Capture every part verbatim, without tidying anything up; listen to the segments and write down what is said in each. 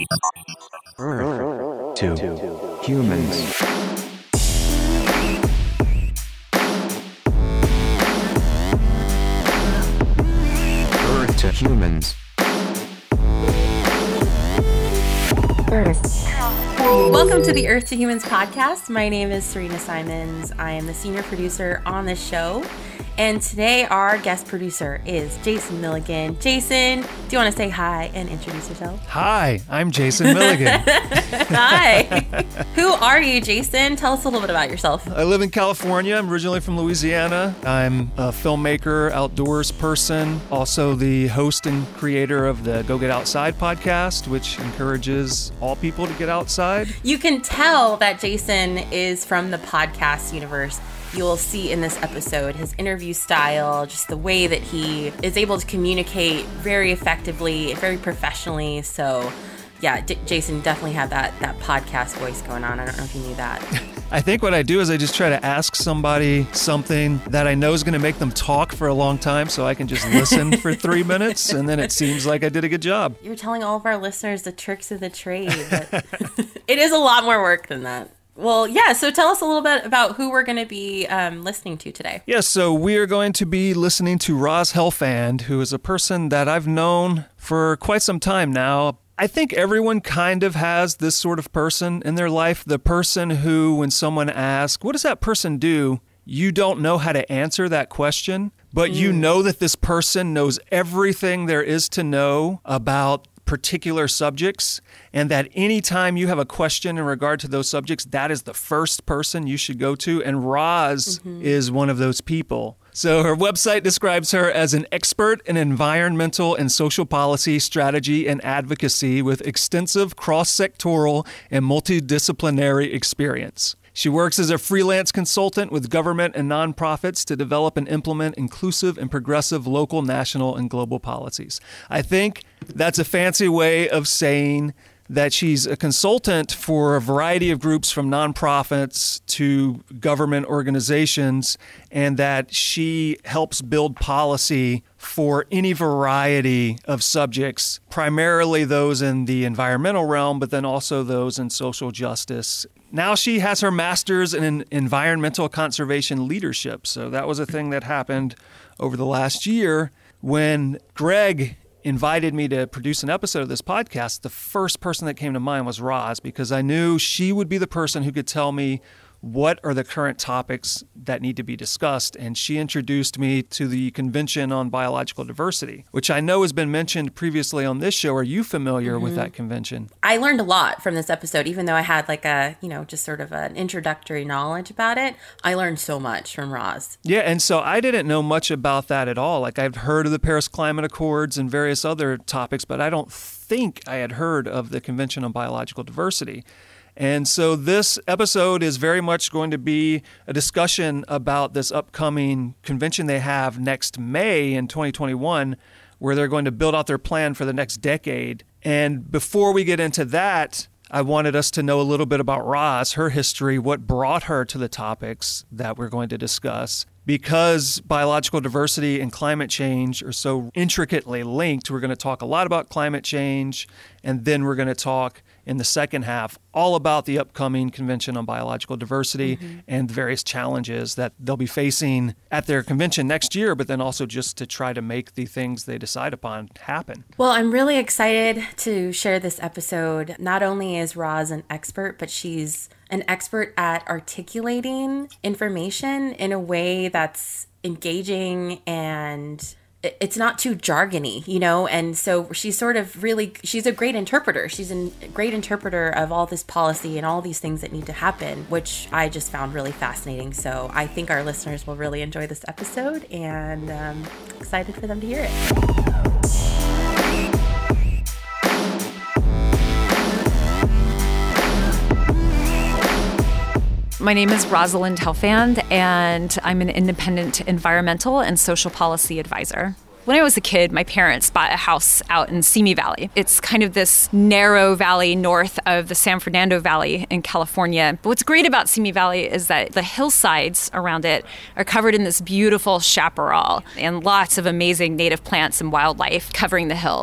Earth to humans. Earth to humans. Welcome to the Earth to Humans podcast. My name is Serena Simons. I am the senior producer on this show. And today our guest producer is Jason Milligan. Jason, do you want to say hi and introduce yourself? Hi, I'm Jason Milligan. Hi. Who are you, Jason? Tell us a little bit about yourself. I live in California. I'm originally from Louisiana. I'm a filmmaker, outdoors person, also the host and creator of the Go Get Outside podcast, which encourages all people to get outside. You can tell that Jason is from the podcast universe. You will see in this episode his interview style, just the way that he is able to communicate very effectively, very professionally. So, yeah, D- Jason definitely had that that podcast voice going on. I don't know if you knew that. I think what I do is I just try to ask somebody something that I know is going to make them talk for a long time so I can just listen for three minutes and then it seems like I did a good job. You're telling all of our listeners the tricks of the trade. But it is a lot more work than that. Well, yeah, so tell us a little bit about who we're going to be um, listening to today. Yes, yeah, so we are going to be listening to Roz Helfand, who is a person that I've known for quite some time now. I think everyone kind of has this sort of person in their life, the person who, when someone asks, what does that person do? You don't know how to answer that question, but mm. you know that this person knows everything there is to know about particular subjects, and that anytime you have a question in regard to those subjects, that is the first person you should go to, and Roz mm-hmm. is one of those people. So her website describes her as an expert in environmental and social policy, strategy, and advocacy with extensive cross-sectoral and multidisciplinary experience. She works as a freelance consultant with government and nonprofits to develop and implement inclusive and progressive local, national, and global policies. I think that's a fancy way of saying that she's a consultant for a variety of groups from nonprofits to government organizations, and that she helps build policy for any variety of subjects, primarily those in the environmental realm, but then also those in social justice. Now she has her master's in environmental conservation leadership. So that was a thing that happened over the last year. When Greg invited me to produce an episode of this podcast, the first person that came to mind was Roz, because I knew she would be the person who could tell me what are the current topics that need to be discussed. And she introduced me to the Convention on Biological Diversity, which I know has been mentioned previously on this show. Are you familiar mm-hmm. with that convention? I learned a lot from this episode, even though I had like a, you know, just sort of an introductory knowledge about it. I learned so much from Roz. Yeah, and so I didn't know much about that at all. Like, I've heard of the Paris Climate Accords and various other topics, but I don't think I had heard of the Convention on Biological Diversity. And so this episode is very much going to be a discussion about this upcoming convention they have next May in twenty twenty-one, where they're going to build out their plan for the next decade. And before we get into that, I wanted us to know a little bit about Roz, her history, what brought her to the topics that we're going to discuss. Because biological diversity and climate change are so intricately linked, we're going to talk a lot about climate change, and then we're going to talk in the second half all about the upcoming Convention on Biological Diversity mm-hmm. and the various challenges that they'll be facing at their convention next year, but then also just to try to make the things they decide upon happen. Well, I'm really excited to share this episode. Not only is Roz an expert, but she's an expert at articulating information in a way that's engaging and it's not too jargony, you know? And so she's sort of really, she's a great interpreter. She's a great interpreter of all this policy and all these things that need to happen, which I just found really fascinating. So I think our listeners will really enjoy this episode, and um, excited for them to hear it. My name is Rosalind Helfand, and I'm an independent environmental and social policy advisor. When I was a kid, my parents bought a house out in Simi Valley. It's kind of this narrow valley north of the San Fernando Valley in California. But what's great about Simi Valley is that the hillsides around it are covered in this beautiful chaparral and lots of amazing native plants and wildlife covering the hills.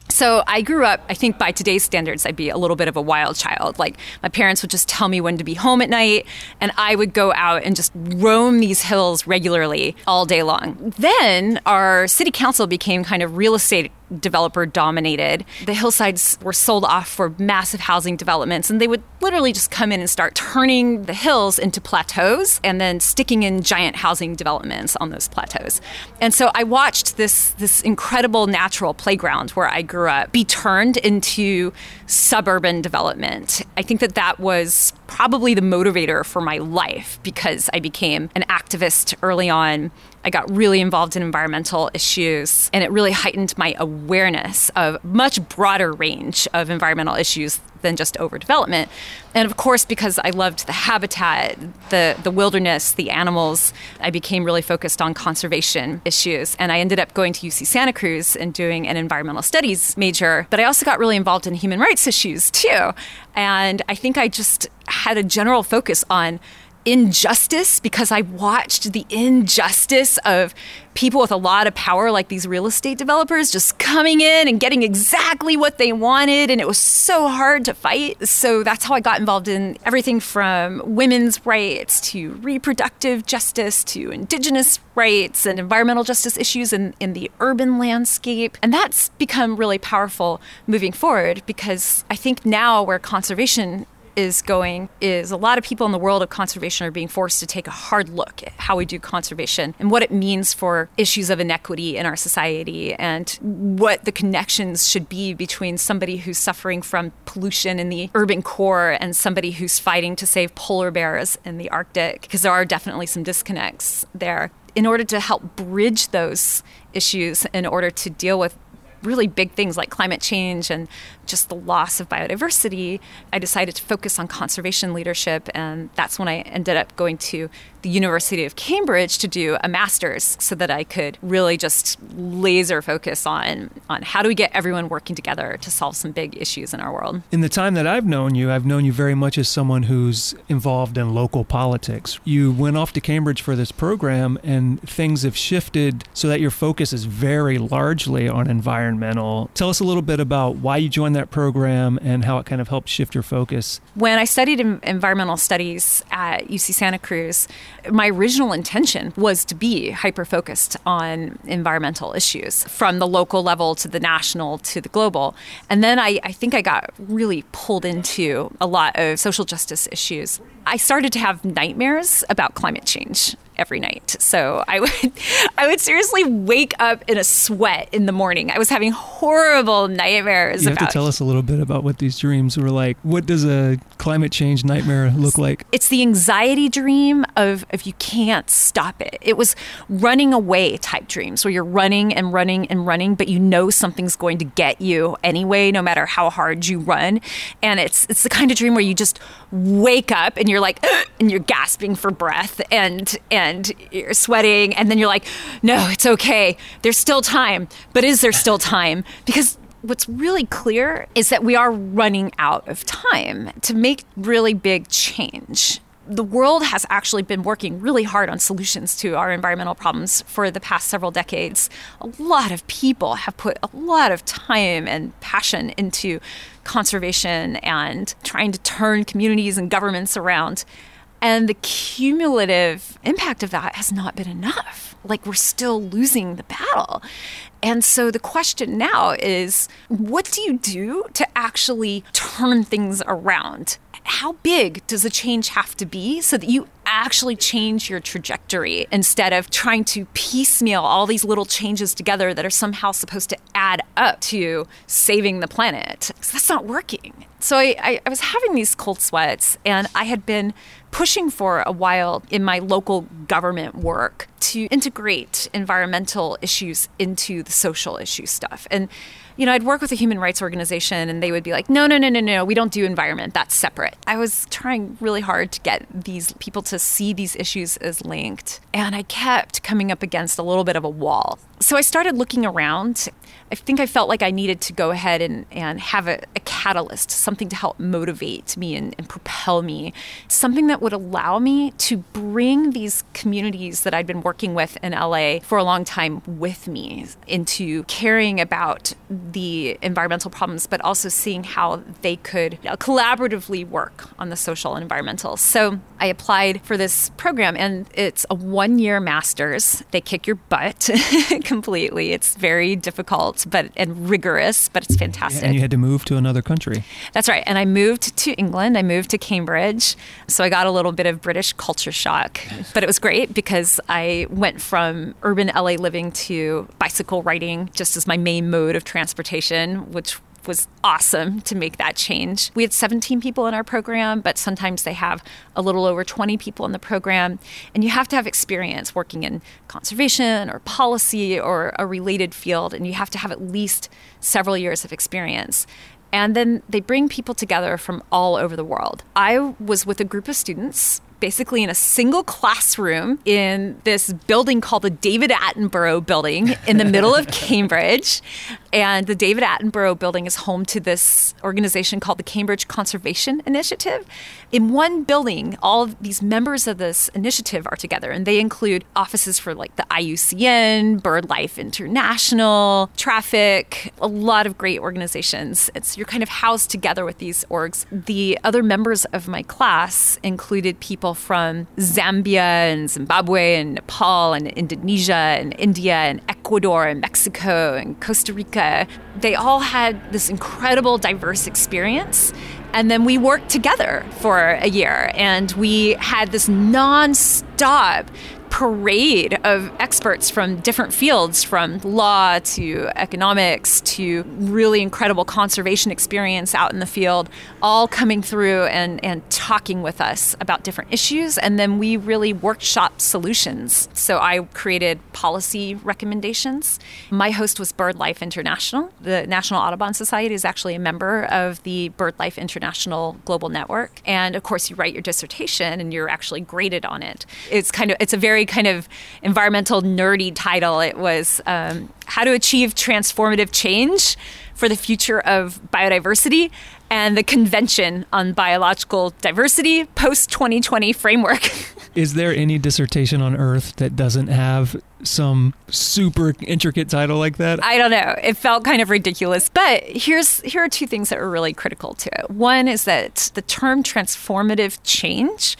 So I grew up, I think by today's standards, I'd be a little bit of a wild child. Like my parents would just tell me when to be home at night, and I would go out and just roam these hills regularly all day long. Then our city council became kind of real estate developer dominated. The hillsides were sold off for massive housing developments, and they would literally just come in and start turning the hills into plateaus and then sticking in giant housing developments on those plateaus. And so I watched this this incredible natural playground where I grew up be turned into suburban development. I think that that was probably the motivator for my life, because I became an activist early on. I got really involved in environmental issues, and it really heightened my awareness of much broader range of environmental issues than just overdevelopment. And of course, because I loved the habitat, the, the wilderness, the animals, I became really focused on conservation issues. And I ended up going to U C Santa Cruz and doing an environmental studies major. But I also got really involved in human rights issues too. And I think I just had a general focus on injustice, because I watched the injustice of people with a lot of power, like these real estate developers, just coming in and getting exactly what they wanted. And it was so hard to fight. So that's how I got involved in everything from women's rights to reproductive justice to indigenous rights and environmental justice issues in, in the urban landscape. And that's become really powerful moving forward, because I think now where conservation is going is a lot of people in the world of conservation are being forced to take a hard look at how we do conservation and what it means for issues of inequity in our society, and what the connections should be between somebody who's suffering from pollution in the urban core and somebody who's fighting to save polar bears in the Arctic, because there are definitely some disconnects there. In order to help bridge those issues, in order to deal with really big things like climate change and just the loss of biodiversity, I decided to focus on conservation leadership. And that's when I ended up going to the University of Cambridge to do a master's, so that I could really just laser focus on, on how do we get everyone working together to solve some big issues in our world. In the time that I've known you, I've known you very much as someone who's involved in local politics. You went off to Cambridge for this program, and things have shifted so that your focus is very largely on environmental. Tell us a little bit about why you joined that program and how it kind of helped shift your focus. When I studied in environmental studies at U C Santa Cruz, my original intention was to be hyper-focused on environmental issues, from the local level to the national to the global. And then I, I think I got really pulled into a lot of social justice issues. I started to have nightmares about climate change every night. So I would I would seriously wake up in a sweat in the morning. I was having horrible nightmares. You have about to tell us a little bit about what these dreams were like. What does a climate change nightmare look like? It's the anxiety dream of if you can't stop it. It was running away type dreams, where you're running and running and running, but you know something's going to get you anyway, no matter how hard you run. And it's it's the kind of dream where you just wake up and you're like, and you're gasping for breath and and And you're sweating, and then you're like, no, it's okay. There's still time. But is there still time? Because what's really clear is that we are running out of time to make really big change. The world has actually been working really hard on solutions to our environmental problems for the past several decades. A lot of people have put a lot of time and passion into conservation and trying to turn communities and governments around. And the cumulative impact of that has not been enough. Like, we're still losing the battle. And so the question now is, what do you do to actually turn things around? How big does the change have to be so that you actually change your trajectory, instead of trying to piecemeal all these little changes together that are somehow supposed to add up to saving the planet? Because that's not working. So I, I, I was having these cold sweats, and I had been pushing for a while in my local government work to integrate environmental issues into the social issue stuff. And, you know, I'd work with a human rights organization, and they would be like, no, no, no, no, no, we don't do environment. That's separate. I was trying really hard to get these people to see these issues as linked. And I kept coming up against a little bit of a wall. So I started looking around. I think I felt like I needed to go ahead and, and have a, a catalyst, something to help motivate me and, and propel me, something that would allow me to bring these communities that I'd been working with in L A for a long time with me into caring about the environmental problems, but also seeing how they could you know, collaboratively work on the social and environmental. So I applied for this program, and it's a one-year master's. They kick your butt completely. It's very difficult but and rigorous, but it's fantastic. And you had to move to another country. That's right. And I moved to England. I moved to Cambridge. So I got a little bit of British culture shock. But it was great because I went from urban L A living to bicycle riding just as my main mode of transportation, which was awesome to make that change. We had seventeen people in our program, but sometimes they have a little over twenty people in the program. And you have to have experience working in conservation or policy or a related field, and you have to have at least several years of experience. And then they bring people together from all over the world. I was with a group of students basically in a single classroom in this building called the David Attenborough Building in the middle of Cambridge. And the David Attenborough Building is home to this organization called the Cambridge Conservation Initiative. In one building, all of these members of this initiative are together, and they include offices for like the I U C N, BirdLife International, Traffic, a lot of great organizations. It's you're kind of housed together with these orgs. The other members of my class included people from Zambia and Zimbabwe and Nepal and Indonesia and India and Ecuador and Mexico and Costa Rica. They all had this incredible diverse experience. And then we worked together for a year, and we had this nonstop parade of experts from different fields, from law to economics to really incredible conservation experience out in the field, all coming through and, and talking with us about different issues. And then we really workshop solutions. So I created policy recommendations. My host was BirdLife International. The National Audubon Society is actually a member of the BirdLife International Global Network. And of course, you write your dissertation and you're actually graded on it. It's kind of, it's a very kind of environmental nerdy title. It was um, How to Achieve Transformative Change for the Future of Biodiversity and the Convention on Biological Diversity Post twenty twenty Framework. Is there any dissertation on Earth that doesn't have some super intricate title like that? I don't know. It felt kind of ridiculous. But here's here are two things that are really critical to it. One is that the term transformative change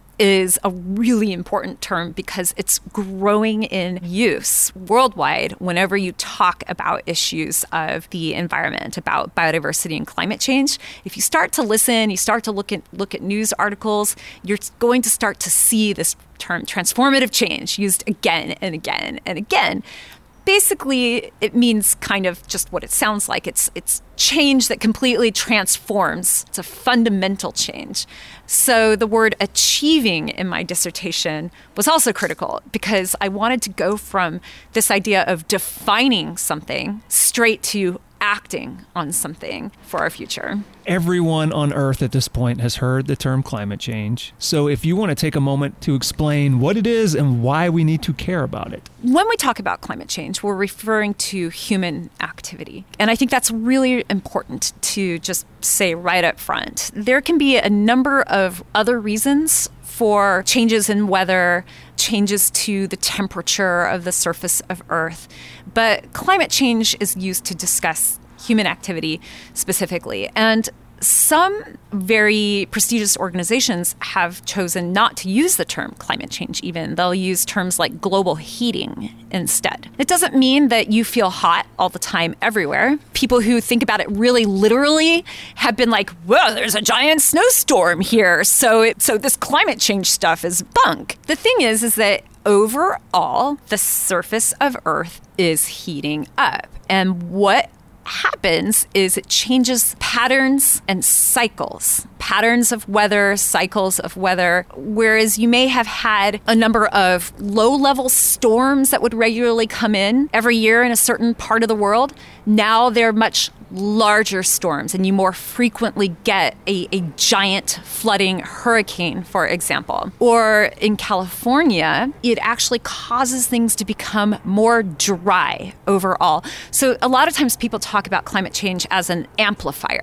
is a really important term because it's growing in use worldwide whenever you talk about issues of the environment, about biodiversity and climate change. If you start to listen, you start to look at look at news articles, you're going to start to see this term transformative change used again and again and again. Basically, it means kind of just what it sounds like. It's it's change that completely transforms. It's a fundamental change. So the word achieving in my dissertation was also critical because I wanted to go from this idea of defining something straight to acting on something for our future. Everyone on Earth at this point has heard the term climate change. So if you want to take a moment to explain what it is and why we need to care about it. When we talk about climate change, we're referring to human activity. And I think that's really important to just say right up front. There can be a number of other reasons for changes in weather, changes to the temperature of the surface of Earth. But climate change is used to discuss human activity specifically. And some very prestigious organizations have chosen not to use the term climate change even. They'll use terms like global heating instead. It doesn't mean that you feel hot all the time everywhere. People who think about it really literally have been like, well, there's a giant snowstorm here, so it, so this climate change stuff is bunk. The thing is, is that overall, the surface of Earth is heating up. And what happens is it changes patterns and cycles, patterns of weather, cycles of weather, whereas you may have had a number of low-level storms that would regularly come in every year in a certain part of the world. Now they're much larger storms, and you more frequently get a, a giant flooding hurricane, for example. Or in California, it actually causes things to become more dry overall. So a lot of times people talk about climate change as an amplifier.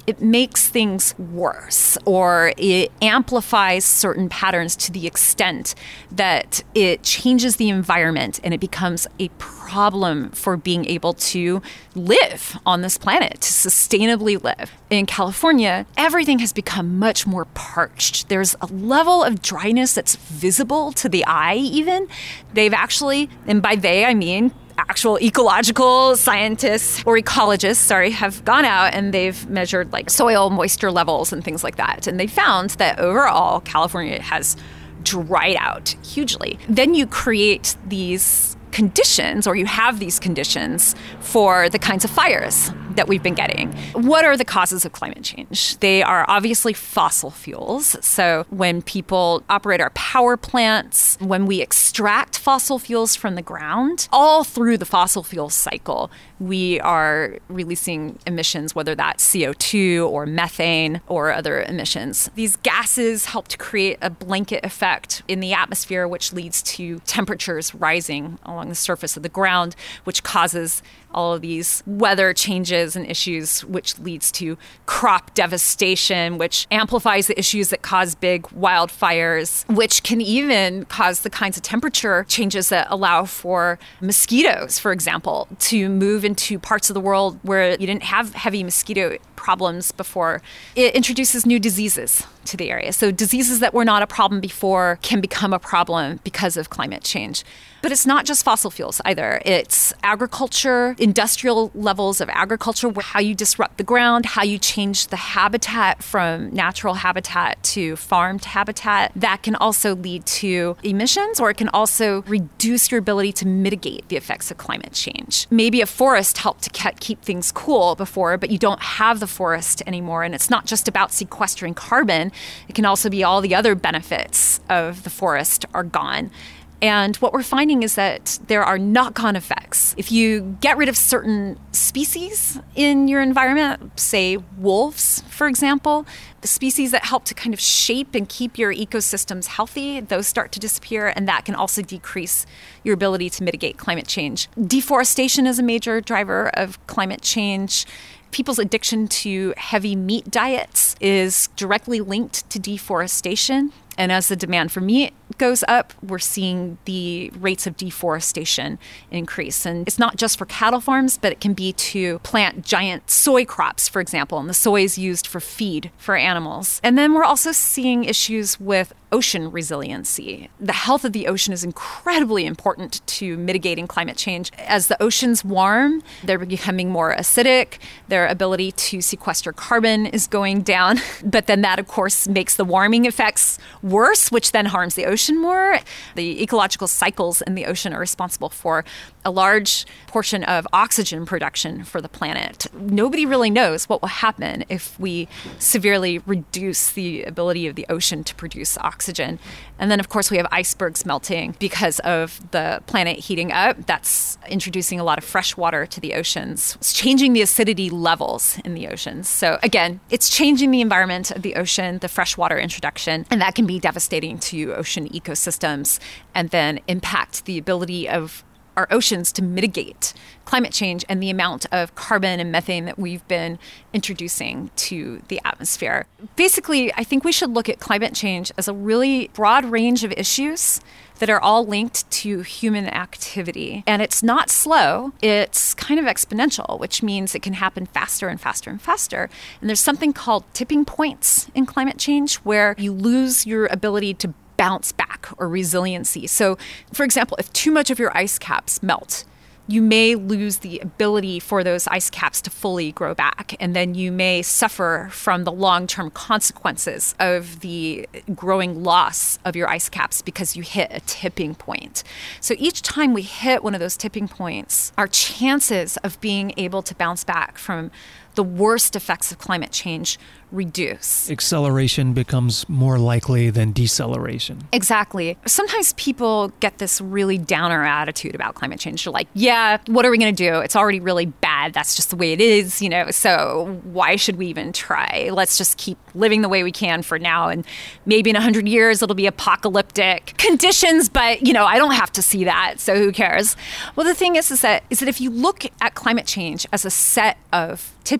it makes things worse, or it amplifies certain patterns to the extent that it changes the environment and it becomes a problem for being able to live on this planet, to sustainably live. In California, everything has become much more parched. There's a level of dryness that's visible to the eye even. They've actually, and by they I mean actual ecological scientists or ecologists, sorry, have gone out and they've measured like soil moisture levels and things like that. And they found that overall, California has dried out hugely. Then you create these conditions, or you have these conditions for the kinds of fires that we've been getting. What are the causes of climate change? They are obviously fossil fuels. So when people operate our power plants, when we extract fossil fuels from the ground, all through the fossil fuel cycle, we are releasing emissions, whether that's C O two or methane or other emissions. These gases help to create a blanket effect in the atmosphere, which leads to temperatures rising along the surface of the ground, which causes all of these weather changes and issues, which leads to crop devastation, which amplifies the issues that cause big wildfires, which can even cause the kinds of temperature changes that allow for mosquitoes, for example, to move into parts of the world where you didn't have heavy mosquito problems before. It introduces new diseases to the area. So diseases that were not a problem before can become a problem because of climate change. But it's not just fossil fuels either. It's agriculture, industrial levels of agriculture, how you disrupt the ground, how you change the habitat from natural habitat to farmed habitat. That can also lead to emissions, or it can also reduce your ability to mitigate the effects of climate change. Maybe a forest helped to keep things cool before, but you don't have the forest anymore. And it's not just about sequestering carbon. It can also be all the other benefits of the forest are gone. And what we're finding is that there are knock-on effects. If you get rid of certain species in your environment, say wolves, for example, the species that help to kind of shape and keep your ecosystems healthy, those start to disappear, and that can also decrease your ability to mitigate climate change. Deforestation is a major driver of climate change. People's addiction to heavy meat diets is directly linked to deforestation. And as the demand for meat goes up, we're seeing the rates of deforestation increase. And it's not just for cattle farms, but it can be to plant giant soy crops, for example. And the soy is used for feed for animals. And then we're also seeing issues with ocean resiliency. The health of the ocean is incredibly important to mitigating climate change. As the oceans warm, they're becoming more acidic. Their ability to sequester carbon is going down. But then that, of course, makes the warming effects worse, which then harms the ocean more. The ecological cycles in the ocean are responsible for a large portion of oxygen production for the planet. Nobody really knows what will happen if we severely reduce the ability of the ocean to produce oxygen. And then, of course, we have icebergs melting because of the planet heating up. That's introducing a lot of fresh water to the oceans. It's changing the acidity levels in the oceans. So again, it's changing the environment of the ocean, the freshwater introduction, and that can be devastating to ocean ecosystems and then impact the ability of our oceans to mitigate climate change and the amount of carbon and methane that we've been introducing to the atmosphere. Basically, I think we should look at climate change as a really broad range of issues that are all linked to human activity. And it's not slow, it's kind of exponential, which means it can happen faster and faster and faster. And there's something called tipping points in climate change where you lose your ability to bounce back or resiliency. So, for example, if too much of your ice caps melt, you may lose the ability for those ice caps to fully grow back. And then you may suffer from the long-term consequences of the growing loss of your ice caps because you hit a tipping point. So each time we hit one of those tipping points, our chances of being able to bounce back from the worst effects of climate change reduce. Acceleration becomes more likely than deceleration. Exactly. Sometimes people get this really downer attitude about climate change. They're like, yeah, what are we going to do? It's already really bad. That's just the way it is, you know, so why should we even try? Let's just keep living the way we can for now. And maybe in a hundred years, it'll be apocalyptic conditions, but, you know, I don't have to see that. So who cares? Well, the thing is, is that, is that if you look at climate change as a set of tipping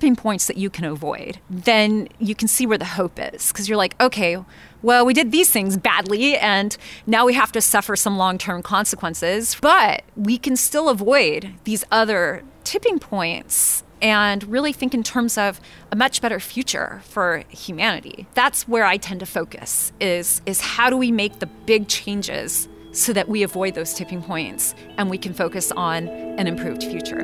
tipping points that you can avoid, then you can see where the hope is. Because you're like, okay, well, we did these things badly, and now we have to suffer some long-term consequences, but we can still avoid these other tipping points and really think in terms of a much better future for humanity. That's where I tend to focus, is, is how do we make the big changes so that we avoid those tipping points and we can focus on an improved future.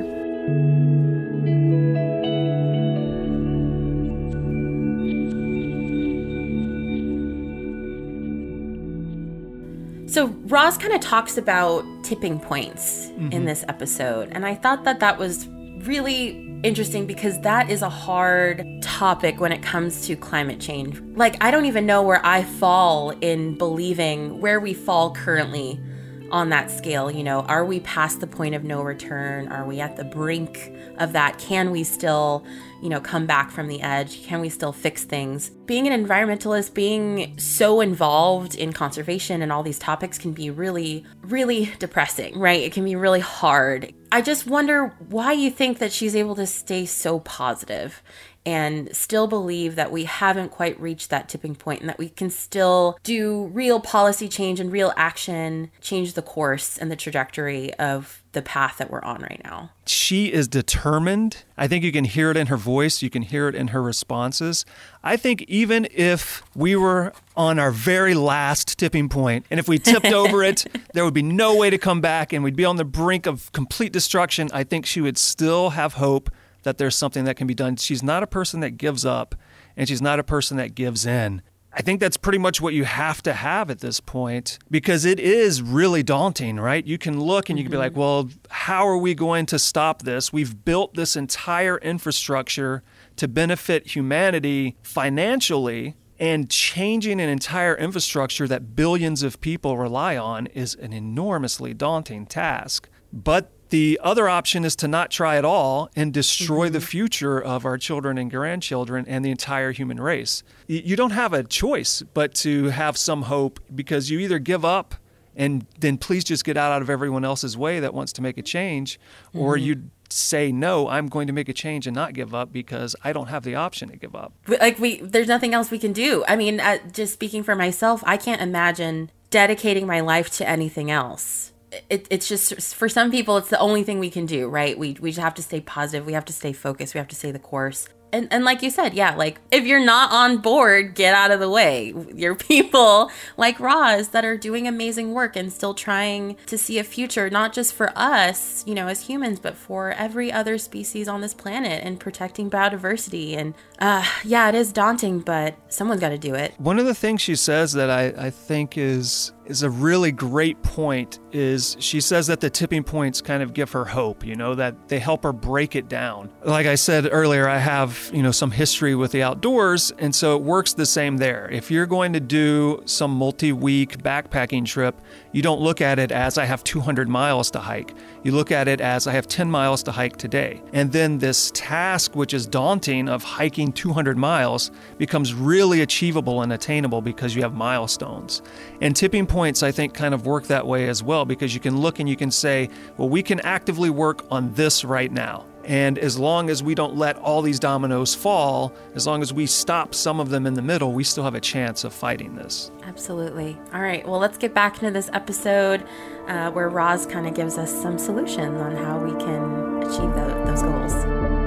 So Roz kind of talks about tipping points mm-hmm. in this episode, and I thought that that was really interesting because that is a hard topic when it comes to climate change. Like, I don't even know where I fall in believing where we fall currently on that scale. You know, are we past the point of no return? Are we at the brink of that? Can we still, you know, come back from the edge? Can we still fix things? Being an environmentalist, being so involved in conservation and all these topics can be really, really depressing, right? It can be really hard. I just wonder why you think that she's able to stay so positive and still believe that we haven't quite reached that tipping point and that we can still do real policy change and real action, change the course and the trajectory of the path that we're on right now. She is determined. I think you can hear it in her voice. You can hear it in her responses. I think even if we were on our very last tipping point, and if we tipped over it, there would be no way to come back and we'd be on the brink of complete destruction, I think she would still have hope that there's something that can be done. She's not a person that gives up, and she's not a person that gives in. I think that's pretty much what you have to have at this point, because it is really daunting, right? You can look and you can be like, well, how are we going to stop this? We've built this entire infrastructure to benefit humanity financially, and changing an entire infrastructure that billions of people rely on is an enormously daunting task. But the other option is to not try at all and destroy mm-hmm. the future of our children and grandchildren and the entire human race. You don't have a choice but to have some hope, because you either give up and then please just get out of everyone else's way that wants to make a change, mm-hmm. or you say, no, I'm going to make a change and not give up because I don't have the option to give up. Like, we, there's nothing else we can do. I mean, uh, just speaking for myself, I can't imagine dedicating my life to anything else. It, it's just, for some people, it's the only thing we can do, right? We we just have to stay positive. We have to stay focused. We have to stay the course. And and like you said, yeah, like if you're not on board, get out of the way. You're people like Roz that are doing amazing work and still trying to see a future, not just for us, you know, as humans, but for every other species on this planet, and protecting biodiversity. And uh, yeah, it is daunting, but someone's got to do it. One of the things she says that I, I think is is a really great point is she says that the tipping points kind of give her hope, you know, that they help her break it down. Like I said earlier, I have, you know, some history with the outdoors, and so it works the same there. If you're going to do some multi-week backpacking trip, you don't look at it as I have two hundred miles to hike. You look at it as I have ten miles to hike today. And then this task, which is daunting, of hiking two hundred miles becomes really achievable and attainable because you have milestones. And tipping points, I think, kind of work that way as well, because you can look and you can say, well, we can actively work on this right now. And as long as we don't let all these dominoes fall, as long as we stop some of them in the middle, we still have a chance of fighting this. Absolutely. All right, well, let's get back into this episode uh, where Roz kind of gives us some solutions on how we can achieve the, those goals.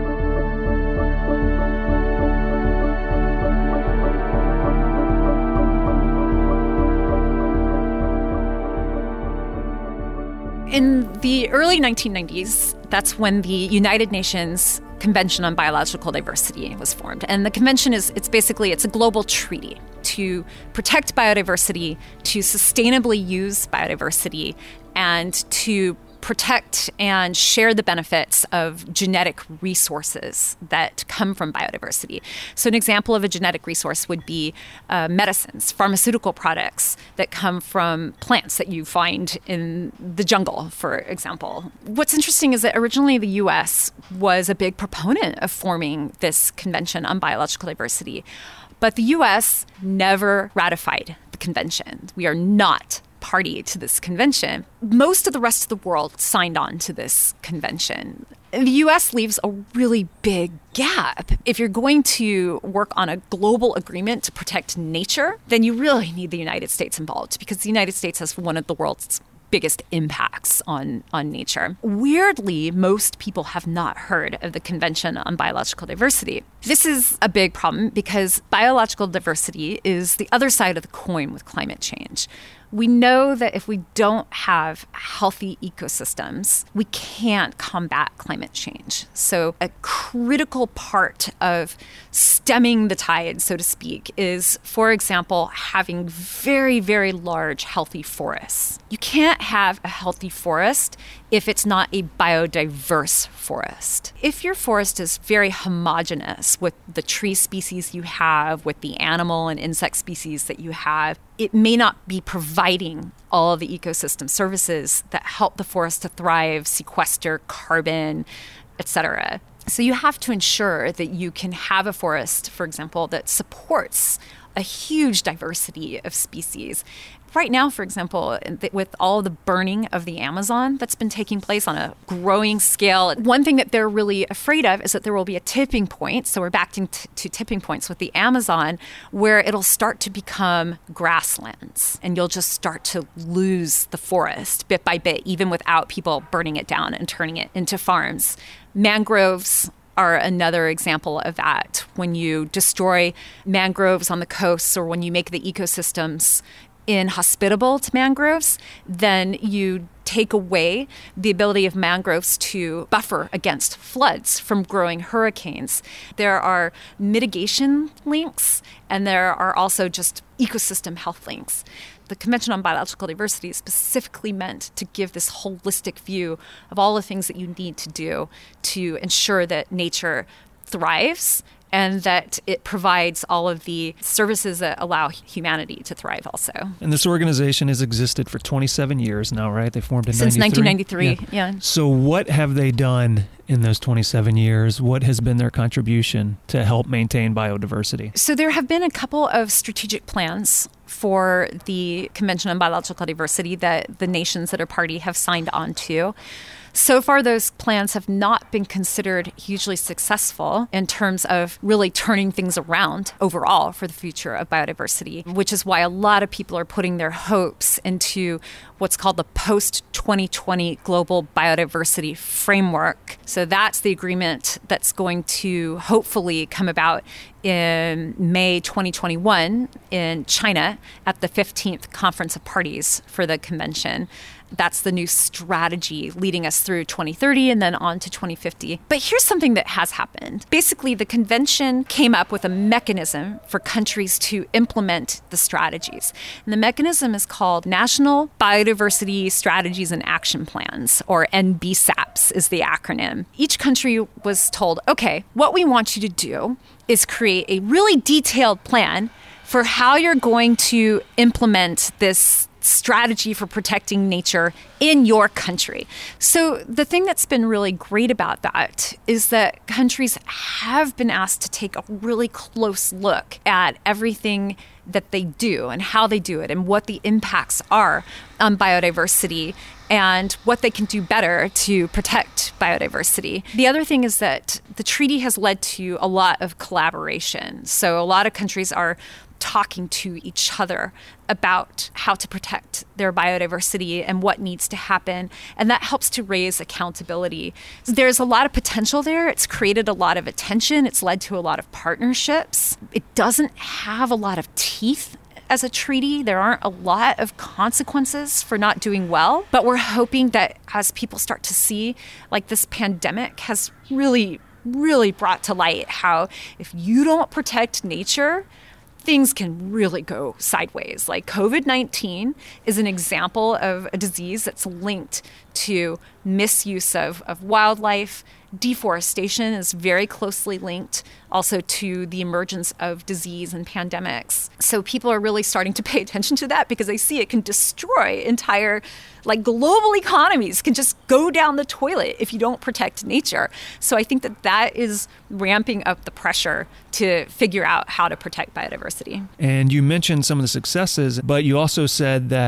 In the early nineteen nineties, that's when the United Nations Convention on Biological Diversity was formed. And the convention is, it's basically, it's a global treaty to protect biodiversity, to sustainably use biodiversity, and to protect and share the benefits of genetic resources that come from biodiversity. So an example of a genetic resource would be uh, medicines, pharmaceutical products that come from plants that you find in the jungle, for example. What's interesting is that originally the U S was a big proponent of forming this Convention on Biological Diversity, but the U S never ratified the convention. We are not party to this convention. Most of the rest of the world signed on to this convention. The U S leaves a really big gap. If you're going to work on a global agreement to protect nature, then you really need the United States involved, because the United States has one of the world's biggest impacts on, on nature. Weirdly, most people have not heard of the Convention on Biological Diversity. This is a big problem because biological diversity is the other side of the coin with climate change. We know that if we don't have healthy ecosystems, we can't combat climate change. So a critical part of stemming the tide, so to speak, is, for example, having very, very large, healthy forests. You can't have a healthy forest if it's not a biodiverse forest. If your forest is very homogeneous with the tree species you have, with the animal and insect species that you have, it may not be providing all of the ecosystem services that help the forest to thrive, sequester carbon, et cetera. So you have to ensure that you can have a forest, for example, that supports a huge diversity of species. Right now, for example, with all the burning of the Amazon that's been taking place on a growing scale, one thing that they're really afraid of is that there will be a tipping point. So we're back to, to tipping points with the Amazon, where it'll start to become grasslands, and you'll just start to lose the forest bit by bit, even without people burning it down and turning it into farms. Mangroves are another example of that. When you destroy mangroves on the coasts, or when you make the ecosystems inhospitable to mangroves, then you take away the ability of mangroves to buffer against floods from growing hurricanes. There are mitigation links, and there are also just ecosystem health links. The Convention on Biological Diversity is specifically meant to give this holistic view of all the things that you need to do to ensure that nature thrives, and that it provides all of the services that allow humanity to thrive also. And this organization has existed for twenty-seven years now, right? They formed in Since nineteen ninety-three, yeah. yeah. So what have they done in those twenty-seven years? What has been their contribution to help maintain biodiversity? So there have been a couple of strategic plans for the Convention on Biological Diversity that the nations that are party have signed on to. So far, those plans have not been considered hugely successful in terms of really turning things around overall for the future of biodiversity, which is why a lot of people are putting their hopes into what's called the post twenty twenty Global Biodiversity Framework. So that's the agreement that's going to hopefully come about in May twenty twenty-one in China at the fifteenth Conference of Parties for the convention. That's the new strategy leading us through twenty thirty and then on to twenty fifty. But here's something that has happened. Basically, the convention came up with a mechanism for countries to implement the strategies. And the mechanism is called National Biodiversity Strategies and Action Plans, or N B S A Ps is the acronym. Each country was told, okay, what we want you to do is create a really detailed plan for how you're going to implement this strategy for protecting nature in your country. So the thing that's been really great about that is that countries have been asked to take a really close look at everything that they do and how they do it and what the impacts are on biodiversity and what they can do better to protect biodiversity. The other thing is that the treaty has led to a lot of collaboration. So a lot of countries are talking to each other about how to protect their biodiversity and what needs to happen. And that helps to raise accountability. There's a lot of potential there. It's created a lot of attention. It's led to a lot of partnerships. It doesn't have a lot of teeth as a treaty. There aren't a lot of consequences for not doing well. But we're hoping that as people start to see, like this pandemic has really, really brought to light how if you don't protect nature, things can really go sideways. Like COVID nineteen is an example of a disease that's linked to misuse of, of wildlife. Deforestation is very closely linked also to the emergence of disease and pandemics. So people are really starting to pay attention to that because they see it can destroy entire, like global economies can just go down the toilet if you don't protect nature. So I think that that is ramping up the pressure to figure out how to protect biodiversity. And you mentioned some of the successes, but you also said that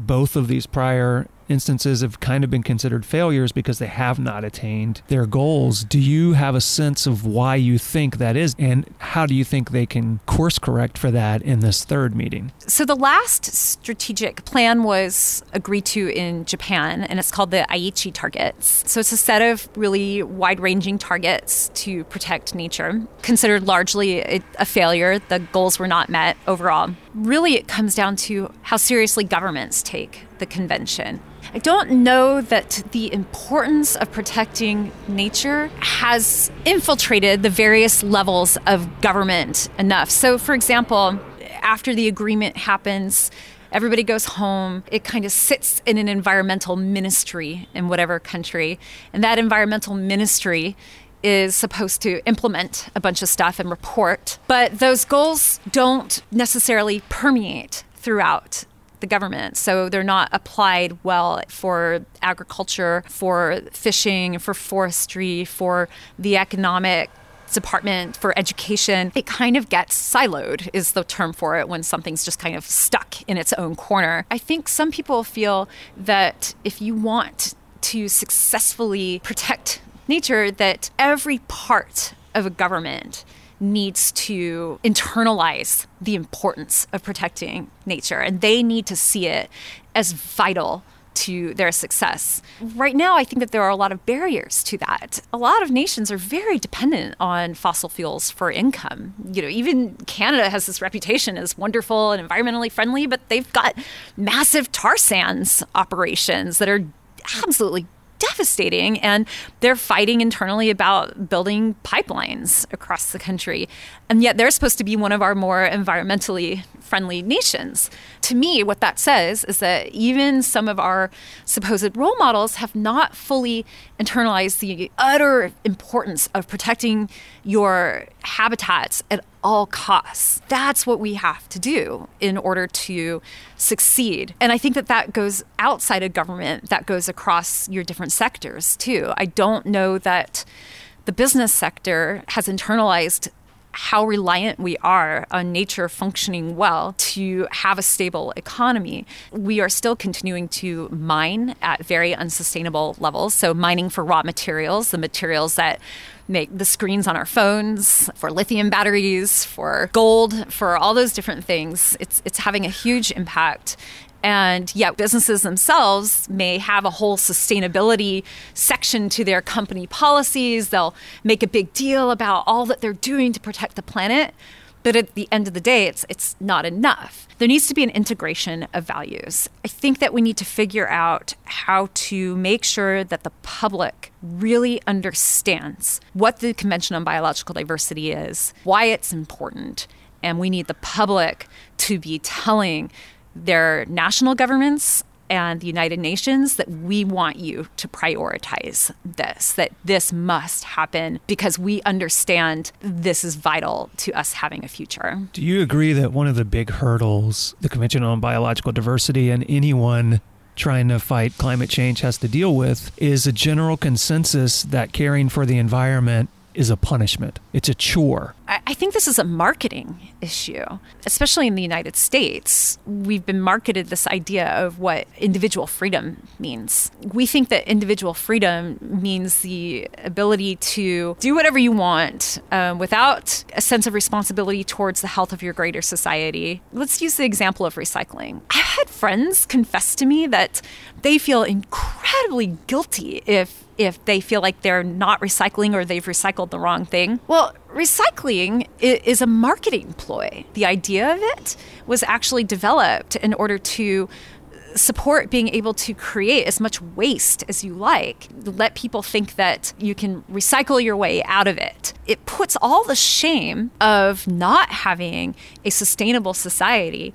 both of these prior instances have kind of been considered failures because they have not attained their goals. Do you have a sense of why you think that is, and how do you think they can course correct for that in this third meeting? So the last strategic plan was agreed to in Japan, and it's called the Aichi targets. So it's a set of really wide-ranging targets to protect nature, considered largely a, a failure. The goals were not met overall. Really, it comes down to how seriously governments take the convention. I don't know that the importance of protecting nature has infiltrated the various levels of government enough. So, for example, after the agreement happens, everybody goes home. It kind of sits in an environmental ministry in whatever country. And that environmental ministry is supposed to implement a bunch of stuff and report. But those goals don't necessarily permeate throughout the government. So they're not applied well for agriculture, for fishing, for forestry, for the economic department, for education. It kind of gets siloed is the term for it when something's just kind of stuck in its own corner. I think some people feel that if you want to successfully protect nature, that every part of a government needs to internalize the importance of protecting nature, and they need to see it as vital to their success. Right now, I think that there are a lot of barriers to that. A lot of nations are very dependent on fossil fuels for income. You know, even Canada has this reputation as wonderful and environmentally friendly, but they've got massive tar sands operations that are absolutely devastating, and they're fighting internally about building pipelines across the country. And yet they're supposed to be one of our more environmentally friendly nations. To me, what that says is that even some of our supposed role models have not fully internalized the utter importance of protecting your habitats at all costs. That's what we have to do in order to succeed. And I think that that goes outside of government, that goes across your different sectors too. I don't know that the business sector has internalized how reliant we are on nature functioning well to have a stable economy. We are still continuing to mine at very unsustainable levels. So mining for raw materials, the materials that make the screens on our phones, for lithium batteries, for gold, for all those different things. It's it's having a huge impact. And yet businesses themselves may have a whole sustainability section to their company policies. They'll make a big deal about all that they're doing to protect the planet. But at the end of the day, it's it's not enough. There needs to be an integration of values. I think that we need to figure out how to make sure that the public really understands what the Convention on Biological Diversity is, why it's important, and we need the public to be telling their national governments and the United Nations that we want you to prioritize this, that this must happen because we understand this is vital to us having a future. Do you agree that one of the big hurdles the Convention on Biological Diversity and anyone trying to fight climate change has to deal with is a general consensus that caring for the environment is a punishment? It's a chore. I think this is a marketing issue, especially in the United States. We've been marketed this idea of what individual freedom means. We think that individual freedom means the ability to do whatever you want um, without a sense of responsibility towards the health of your greater society. Let's use the example of recycling. I've had friends confess to me that they feel incredibly guilty if if they feel like they're not recycling or they've recycled the wrong thing. Well, recycling is a marketing ploy. The idea of it was actually developed in order to support being able to create as much waste as you like. Let people think that you can recycle your way out of it. It puts all the shame of not having a sustainable society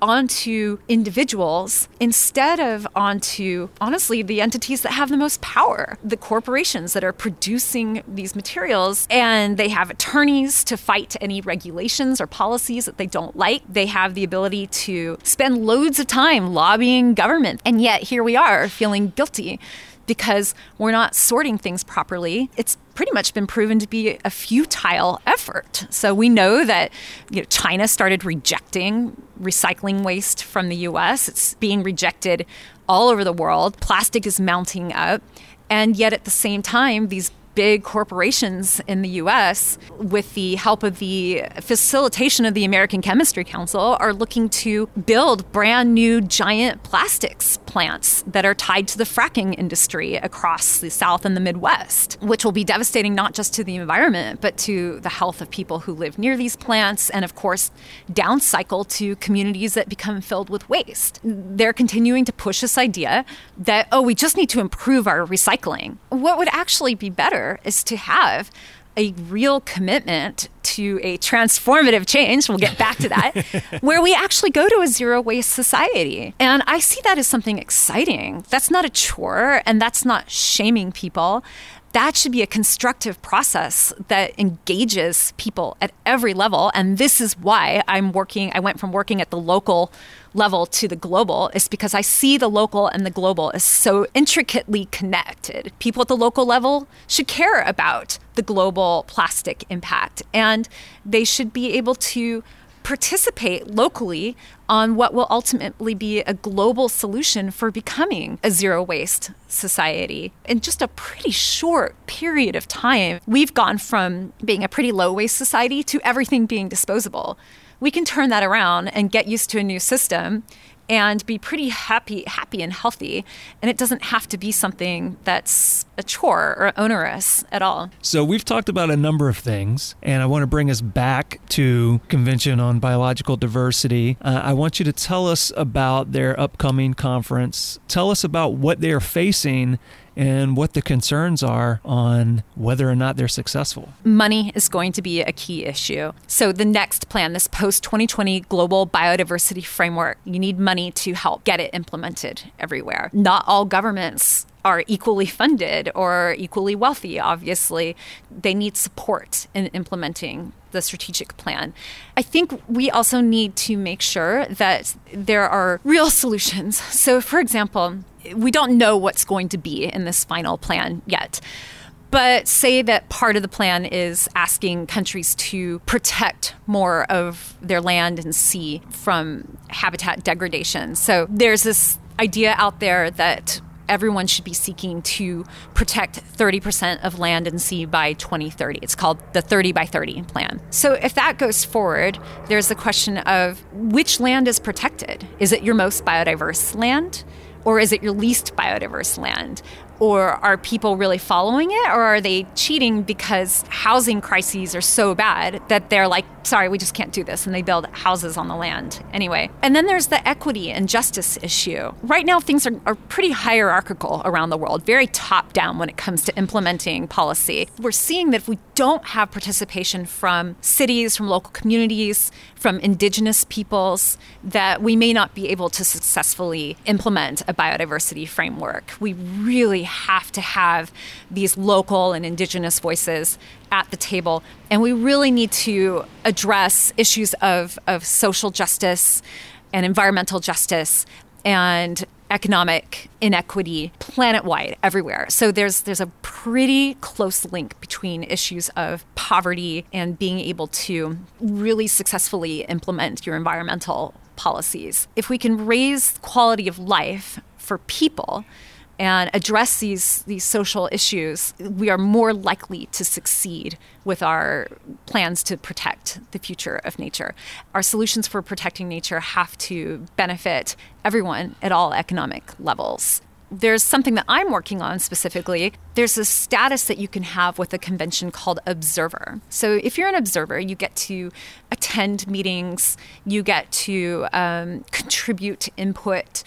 onto individuals instead of onto, honestly, the entities that have the most power, the corporations that are producing these materials, and they have attorneys to fight any regulations or policies that they don't like. They have the ability to spend loads of time lobbying government, and yet here we are feeling guilty because we're not sorting things properly. It's pretty much been proven to be a futile effort. So we know that you know, China started rejecting recycling waste from the U S. It's being rejected all over the world. Plastic is mounting up. And yet at the same time, these big corporations in the U S, with the help of the facilitation of the American Chemistry Council, are looking to build brand new giant plastics plants that are tied to the fracking industry across the South and the Midwest, which will be devastating not just to the environment, but to the health of people who live near these plants, and of course, downcycle to communities that become filled with waste. They're continuing to push this idea that, oh, we just need to improve our recycling. What would actually be better is to have a real commitment to a transformative change, we'll get back to that, where we actually go to a zero waste society. And I see that as something exciting. That's not a chore, and that's not shaming people. That should be a constructive process that engages people at every level. And this is why I'm working, I went from working at the local level to the global, is because I see the local and the global as so intricately connected. People at the local level should care about the global plastic impact, and they should be able to participate locally on what will ultimately be a global solution for becoming a zero waste society. In just a pretty short period of time, we've gone from being a pretty low waste society to everything being disposable. We can turn that around and get used to a new system and be pretty happy, happy and healthy. And it doesn't have to be something that's a chore or onerous at all. So we've talked about a number of things, and I want to bring us back to Convention on Biological Diversity. Uh, I want you to tell us about their upcoming conference. Tell us about what they're facing and what the concerns are on whether or not they're successful. Money is going to be a key issue. So the next plan, this post twenty twenty Global Biodiversity Framework, you need money to help get it implemented everywhere. Not all governments are equally funded or equally wealthy, obviously. They need support in implementing the strategic plan. I think we also need to make sure that there are real solutions. So, for example, we don't know what's going to be in this final plan yet. But say that part of the plan is asking countries to protect more of their land and sea from habitat degradation. So there's this idea out there that everyone should be seeking to protect thirty percent of land and sea by twenty thirty. It's called the thirty by thirty plan. So if that goes forward, there's the question of which land is protected. Is it your most biodiverse land? Or is it your least biodiverse land? Or are people really following it? Or are they cheating because housing crises are so bad that they're like, sorry, we just can't do this. And they build houses on the land anyway. And then there's the equity and justice issue. Right now, things are, are pretty hierarchical around the world, very top down when it comes to implementing policy. We're seeing that if we don't have participation from cities, from local communities, from indigenous peoples, that we may not be able to successfully implement a biodiversity framework. We really have to have these local and indigenous voices at the table. And we really need to address issues of, of social justice and environmental justice and economic inequity planet-wide everywhere. So there's there's a pretty close link between issues of poverty and being able to really successfully implement your environmental policies. If we can raise quality of life for people and address these these social issues, we are more likely to succeed with our plans to protect the future of nature. Our solutions for protecting nature have to benefit everyone at all economic levels. There's something that I'm working on specifically. There's a status that you can have with a convention called observer. So if you're an observer, you get to attend meetings, you get to um, contribute input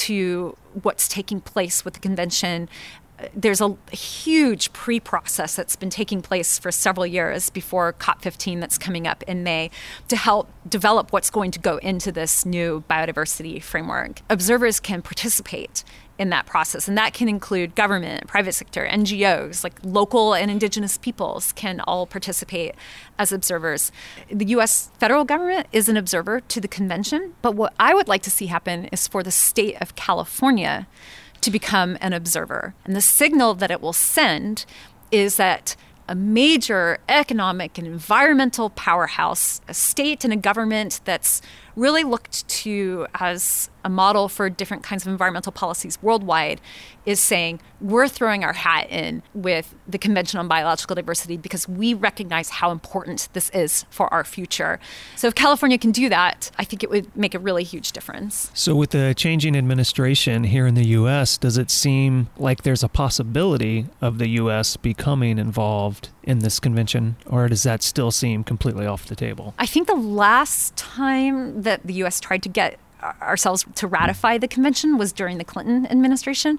to what's taking place with the convention. There's a huge pre-process that's been taking place for several years before COP fifteen that's coming up in May to help develop what's going to go into this new biodiversity framework. Observers can participate in that process, and that can include government, private sector, N G Os, like local and indigenous peoples can all participate as observers. The U S federal government is an observer to the convention, but what I would like to see happen is for the state of California to become an observer. And the signal that it will send is that a major economic and environmental powerhouse, a state and a government that's really looked to as a model for different kinds of environmental policies worldwide, is saying we're throwing our hat in with the Convention on Biological Diversity because we recognize how important this is for our future. So if California can do that, I think it would make a really huge difference. So with the changing administration here in the U S, does it seem like there's a possibility of the U S becoming involved in this convention, or does that still seem completely off the table? I think the last time that the U S tried to get ourselves to ratify the convention was during the Clinton administration.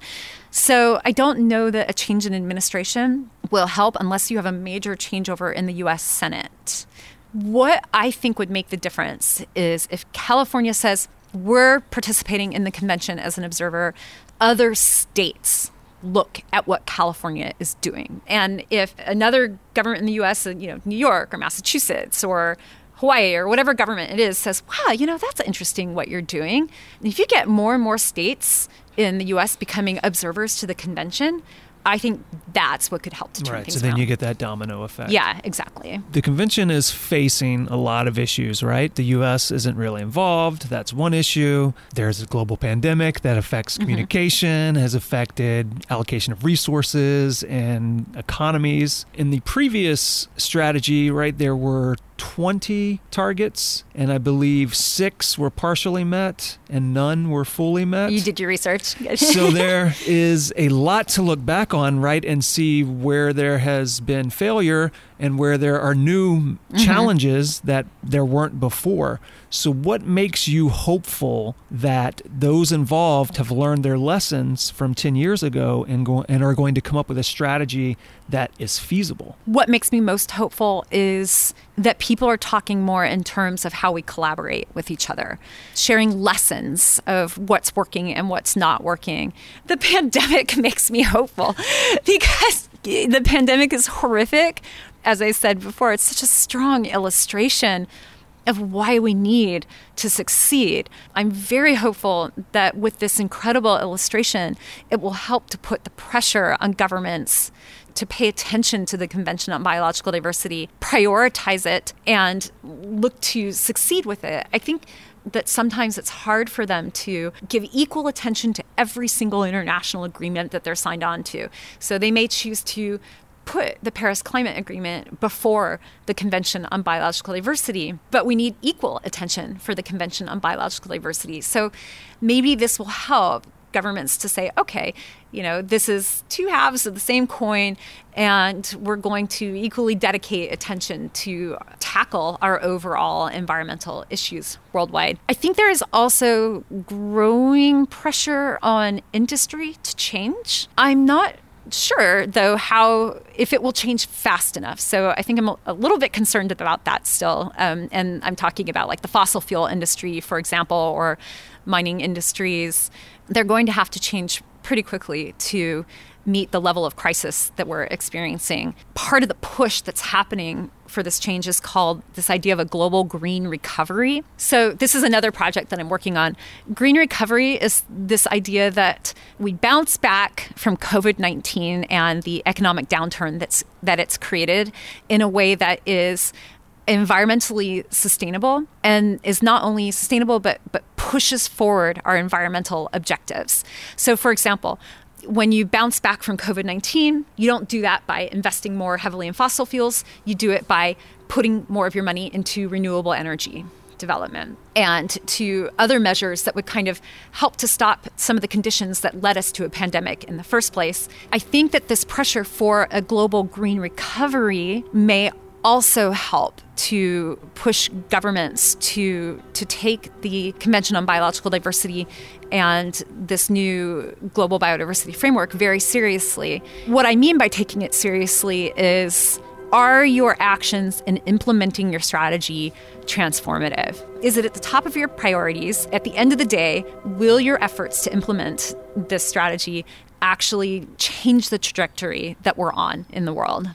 So I don't know that a change in administration will help unless you have a major changeover in the U S Senate. What I think would make the difference is if California says, we're participating in the convention as an observer, other states look at what California is doing. And if another government in the U S, you know, New York or Massachusetts or Hawaii or whatever government it is says, wow, you know, that's interesting what you're doing. And if you get more and more states in the U S becoming observers to the convention, I think that's what could help to turn right, things so then around. you get that domino effect. Yeah, exactly. The convention is facing a lot of issues, right? The U S isn't really involved. That's one issue. There's a global pandemic that affects communication, mm-hmm. has affected allocation of resources and economies. In the previous strategy, right, there were twenty targets, and I believe six were partially met and none were fully met. You did your research. So there is a lot to look back on, right, and see where there has been failure and where there are new mm-hmm. challenges that there weren't before. So what makes you hopeful that those involved have learned their lessons from ten years ago and go, and are going to come up with a strategy that is feasible? What makes me most hopeful is that people are talking more in terms of how we collaborate with each other, sharing lessons of what's working and what's not working. The pandemic makes me hopeful because the pandemic is horrific. As I said before, it's such a strong illustration of why we need to succeed. I'm very hopeful that with this incredible illustration, it will help to put the pressure on governments to pay attention to the Convention on Biological Diversity, prioritize it, and look to succeed with it. I think that sometimes it's hard for them to give equal attention to every single international agreement that they're signed on to. So they may choose to put the Paris Climate Agreement before the Convention on Biological Diversity, but we need equal attention for the Convention on Biological Diversity. So maybe this will help governments to say, okay, you know, this is two halves of the same coin, and we're going to equally dedicate attention to tackle our overall environmental issues worldwide. I think there is also growing pressure on industry to change. I'm not sure, though, how if it will change fast enough. So I think I'm a, a little bit concerned about that still. Um, and I'm talking about like the fossil fuel industry, for example, or mining industries. They're going to have to change pretty quickly to meet the level of crisis that we're experiencing. Part of the push that's happening for this change is called this idea of a global green recovery. So this is another project that I'm working on. Green recovery is this idea that we bounce back from covid nineteen and the economic downturn that's that it's created in a way that is environmentally sustainable and is not only sustainable but but pushes forward our environmental objectives. So for example, when you bounce back from covid nineteen, you don't do that by investing more heavily in fossil fuels. You do it by putting more of your money into renewable energy development and to other measures that would kind of help to stop some of the conditions that led us to a pandemic in the first place. I think that this pressure for a global green recovery may also help to push governments to to take the Convention on Biological Diversity and this new global biodiversity framework very seriously. What I mean by taking it seriously is, are your actions in implementing your strategy transformative? Is it at the top of your priorities? At the end of the day, will your efforts to implement this strategy actually change the trajectory that we're on in the world?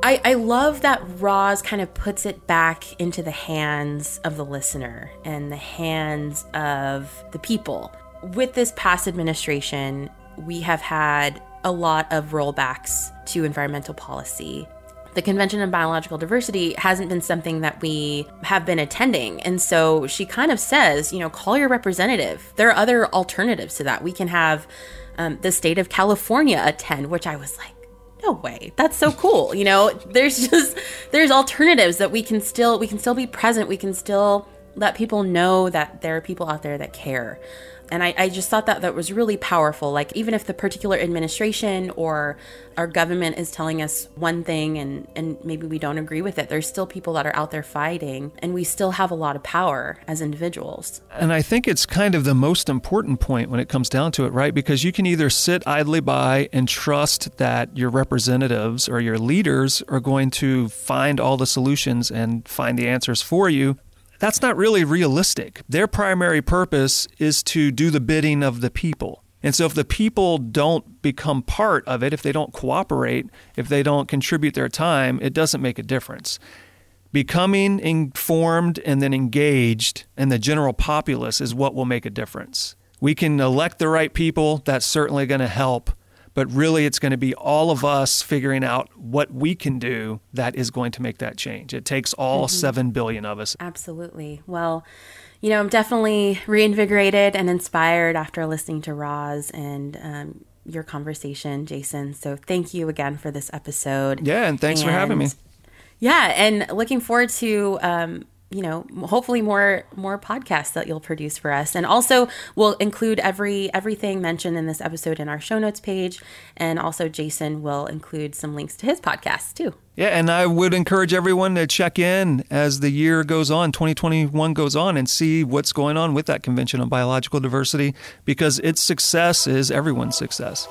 I, I love that Roz kind of puts it back into the hands of the listener and the hands of the people. With this past administration, we have had a lot of rollbacks to environmental policy. The Convention on Biological Diversity hasn't been something that we have been attending. And so she kind of says, you know, call your representative. There are other alternatives to that. We can have um, the state of California attend, which I was like, no way. That's so cool. You know, there's just, there's alternatives that we can still, we can still be present. We can still let people know that there are people out there that care. And I, I just thought that that was really powerful. Like, even if the particular administration or our government is telling us one thing and, and maybe we don't agree with it, there's still people that are out there fighting, and we still have a lot of power as individuals. And I think it's kind of the most important point when it comes down to it, right? Because you can either sit idly by and trust that your representatives or your leaders are going to find all the solutions and find the answers for you. That's not really realistic. Their primary purpose is to do the bidding of the people. And so if the people don't become part of it, if they don't cooperate, if they don't contribute their time, it doesn't make a difference. Becoming informed and then engaged in the general populace is what will make a difference. We can elect the right people. That's certainly going to help. But really, it's going to be all of us figuring out what we can do that is going to make that change. It takes all mm-hmm. seven billion of us. Absolutely. Well, you know, I'm definitely reinvigorated and inspired after listening to Roz and um, your conversation, Jason. So thank you again for this episode. Yeah, and thanks and, for having me. Yeah, and looking forward to um, you know, hopefully more more podcasts that you'll produce for us. And also we'll include every everything mentioned in this episode in our show notes page. And also Jason will include some links to his podcast too. Yeah, and I would encourage everyone to check in as the year goes on, twenty twenty-one goes on, and see what's going on with that Convention on Biological Diversity, because its success is everyone's success.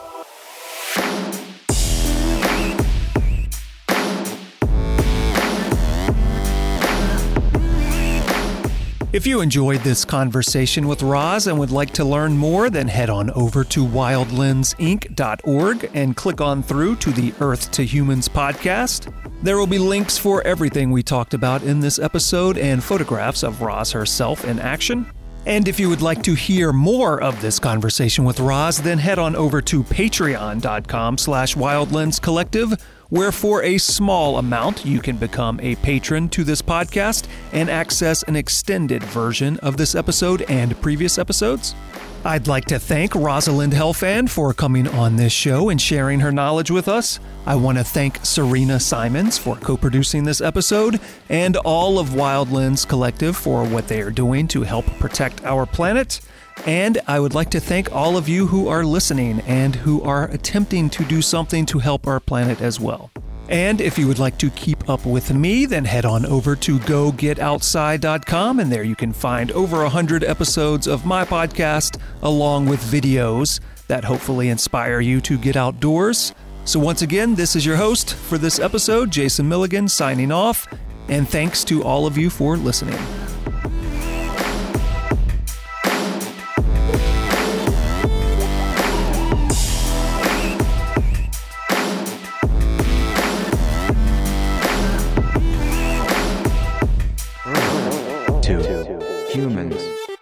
If you enjoyed this conversation with Roz and would like to learn more, then head on over to wildlands inc dot org and click on through to the Earth to Humans podcast. There will be links for everything we talked about in this episode and photographs of Roz herself in action. And if you would like to hear more of this conversation with Roz, then head on over to patreon dot com slash wildlands collective, where for a small amount you can become a patron to this podcast and access an extended version of this episode and previous episodes. I'd like to thank Rosalind Helfand for coming on this show and sharing her knowledge with us. I want to thank Serena Simons for co-producing this episode, and all of Wildlands Collective for what they are doing to help protect our planet. And I would like to thank all of you who are listening and who are attempting to do something to help our planet as well. And if you would like to keep up with me, then head on over to go get outside dot com, and there you can find over one hundred episodes of my podcast, along with videos that hopefully inspire you to get outdoors. So once again, this is your host for this episode, Jason Milligan, signing off, and thanks to all of you for listening. Humans.